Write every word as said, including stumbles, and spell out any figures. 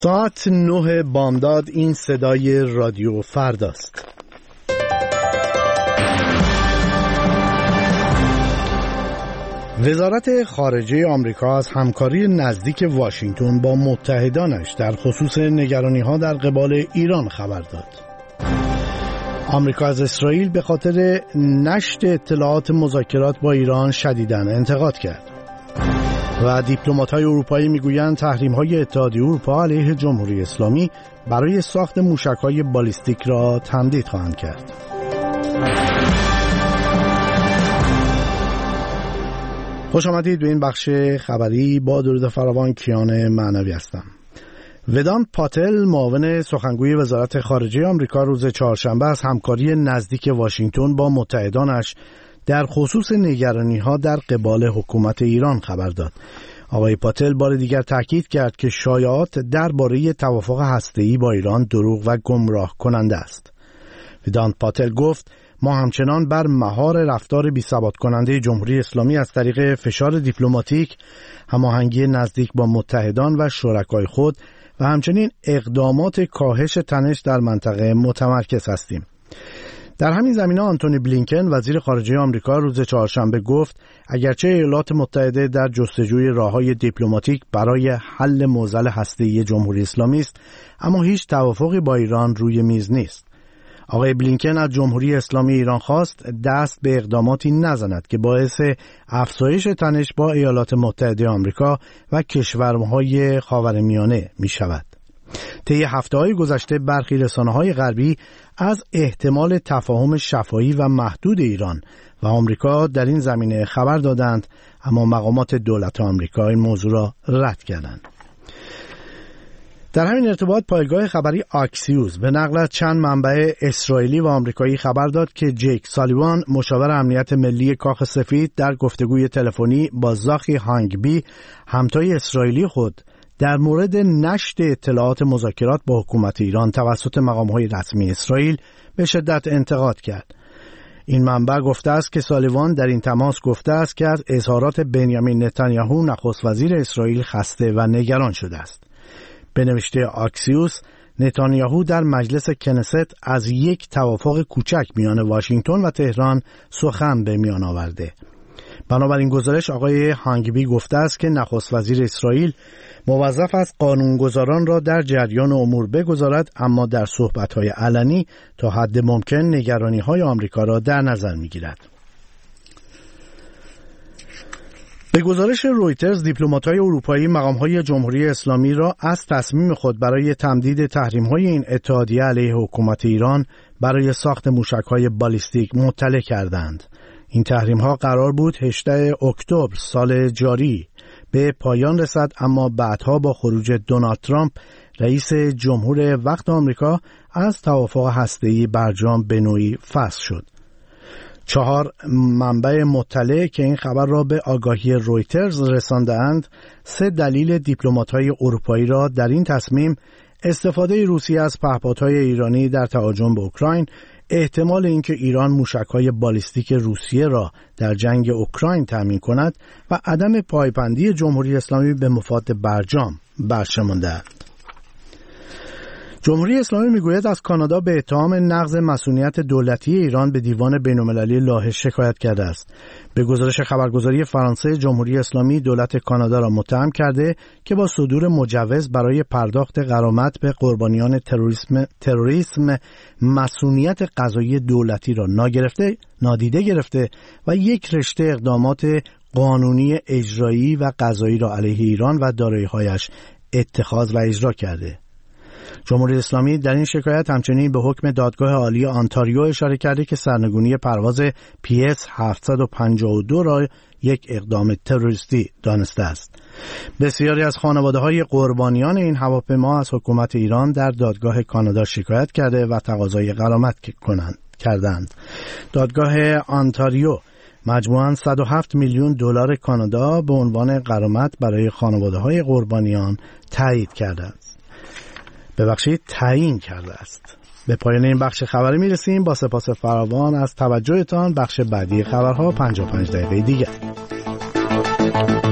ساعت نه بامداد. این صدای رادیو فرداست. وزارت خارجه آمریکا از همکاری نزدیک واشنگتن با متحدانش در خصوص نگرانی‌ها در قبال ایران خبر داد. آمریکا از اسرائیل به خاطر نشر اطلاعات مذاکرات با ایران شدیداً انتقاد کرد. و دیپلمات‌های اروپایی میگویند تحریم‌های اتحادیه اروپا علیه جمهوری اسلامی برای ساخت موشک‌های بالیستیک را تمدید خواهند کرد. خوش آمدید به این بخش خبری. با درود فراوان کیان معنوی هستم. ودانت پاتل، معاون سخنگوی وزارت خارجه آمریکا، روز چهارشنبه از همکاری نزدیک واشنگتن با متحدانش در خصوص نگرانی‌ها در قبال حکومت ایران خبر داد. آقای پاتل بار دیگر تاکید کرد که شایعات درباره توافق هسته‌ای با ایران دروغ و گمراه کننده است. ودانت پاتل گفت: ما همچنان بر مهار رفتار بی‌ثبات کننده جمهوری اسلامی از طریق فشار دیپلماتیک، هماهنگی نزدیک با متحدان و شرکای خود و همچنین اقدامات کاهش تنش در منطقه متمرکز هستیم. در همین زمینه آنتونی بلینکن، وزیر خارجه آمریکا، روز چهارشنبه گفت اگرچه ایالات متحده در جستجوی راه‌های دیپلماتیک برای حل معضل هسته‌ای جمهوری اسلامی است، اما هیچ توافقی با ایران روی میز نیست. آقای بلینکن از جمهوری اسلامی ایران خواست دست به اقداماتی نزند که باعث افزایش تنش با ایالات متحده آمریکا و کشورهای خاورمیانه می شود. طی هفته‌های گذشته برخی رسانه‌های غربی از احتمال تفاهم شفاهی و محدود ایران و آمریکا در این زمینه خبر دادند، اما مقامات دولت آمریکا این موضوع را رد کردند. در همین ارتباط پایگاه خبری آکسیوس به نقل از چند منبع اسرائیلی و آمریکایی خبر داد که جیک سالیوان، مشاور امنیت ملی کاخ سفید، در گفتگوی تلفنی با زاخی هانگبی، همتای اسرائیلی خود، در مورد نشر اطلاعات مذاکرات با حکومت ایران توسط مقام‌های رسمی اسرائیل به شدت انتقاد کرد. این منبع گفته است که سالیوان در این تماس گفته است که از اظهارات بنیامین نتانیاهو، نخست وزیر اسرائیل، خسته و نگران شده است. به نوشته آکسیوس، نتانیاهو در مجلس کنست از یک توافق کوچک میان واشنگتن و تهران سخن به میان آورده. بنابراین گزارش آقای هانگبی گفته است که نخست وزیر اسرائیل موظف است قانونگذاران را در جریان امور بگذارد، اما در صحبت‌های علنی تا حد ممکن نگرانی‌های آمریکا را در نظر می‌گیرد. به گزارش رویترز، دیپلمات‌های اروپایی مقام‌های جمهوری اسلامی را از تصمیم خود برای تمدید تحریم‌های این اتحادیه علیه حکومت ایران برای ساخت موشک‌های بالیستیک مطلع کردند. این تحریم‌ها قرار بود هجدهم اکتبر سال جاری به پایان رسد، اما بعدها با خروج دونالد ترامپ، رئیس جمهور وقت آمریکا، از توافق هسته‌ای برجام به نوعی فسخ شد. چهار منبع مطلع که این خبر را به آگاهی رویترز رساندند، سه دلیل دیپلمات‌های اروپایی را در این تصمیم: استفاده روسیه از پهپادهای ایرانی در تهاجم به اوکراین، احتمال اینکه ایران موشک‌های بالیستیک روسیه را در جنگ اوکراین تامین کند و عدم پایبندی جمهوری اسلامی به مفاد برجام برشمردند. جمهوری اسلامی میگوید از کانادا به اتهام نقض مصونیت دولتی ایران به دیوان بین‌المللی لاهه شکایت کرده است. به گزارش خبرگزاری فرانسه، جمهوری اسلامی دولت کانادا را متهم کرده که با صدور مجوز برای پرداخت غرامت به قربانیان تروریسم تروریسم مصونیت قضایی دولتی را ناگرفته نادیده گرفته و یک رشته اقدامات قانونی، اجرایی و قضایی را علیه ایران و دارایی‌هایش اتخاذ و اجرا کرده. جمهوری اسلامی در این شکایت همچنین به حکم دادگاه عالی آنتاریو اشاره کرده که سرنگونی پرواز پی اس هفتصد و پنجاه و دو را یک اقدام تروریستی دانسته است. بسیاری از خانواده‌های قربانیان این هواپیما از حکومت ایران در دادگاه کانادا شکایت کرده و تقاضای غرامت کنند کردند. دادگاه آنتاریو مجموعاً صد و هفت میلیون دلار کانادا به عنوان غرامت برای خانواده‌های قربانیان تایید کرده است. ببخشید تعیین کرده است. به پایان این بخش خبری میرسیم. با سپاس فراوان از توجهتان. بخش بعدی خبرها پنجاه و پنج دقیقه دیگر.